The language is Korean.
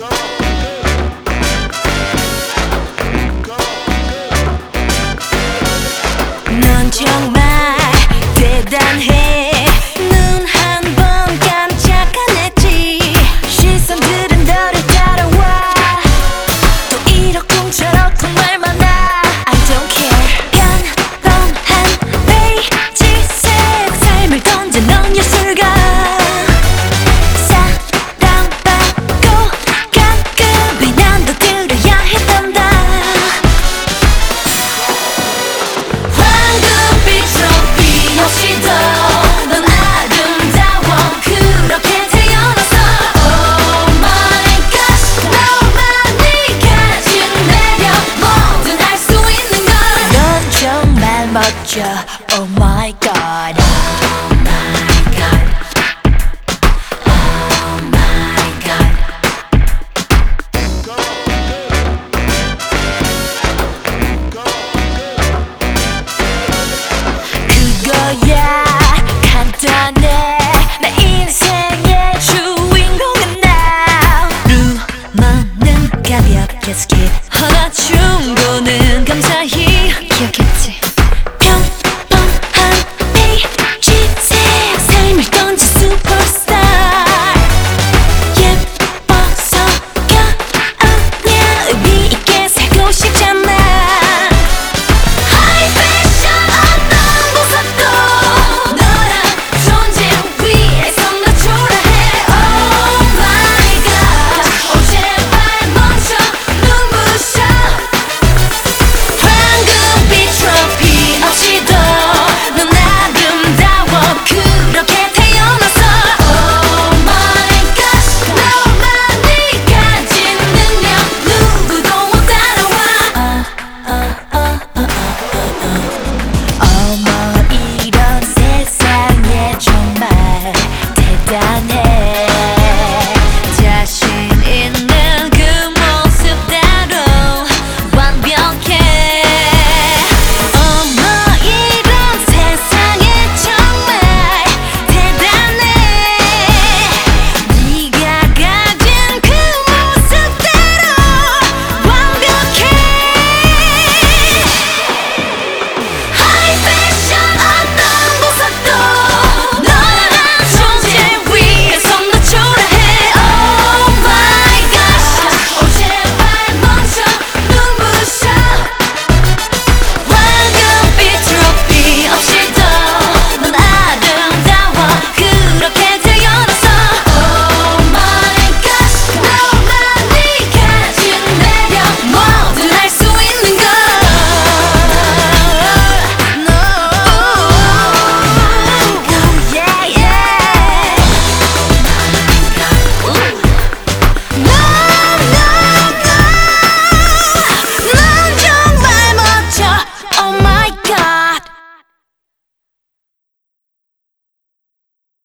넌 정말 대단해. 눈 한 번 깜짝안 했지. 시선들은 너를 따라와. 또 이러쿵저러쿵 말 많아. I don't care. 평범한 베이지색 삶을 던진 넌 예술가. 사랑받고 가끔 비난도 들어야 했단다. 넌 아름다워. 그렇게 태어났어. Oh my gosh. 너만이 가진 매력 뭐든 할 수 있는 걸. 넌 정말 멋져.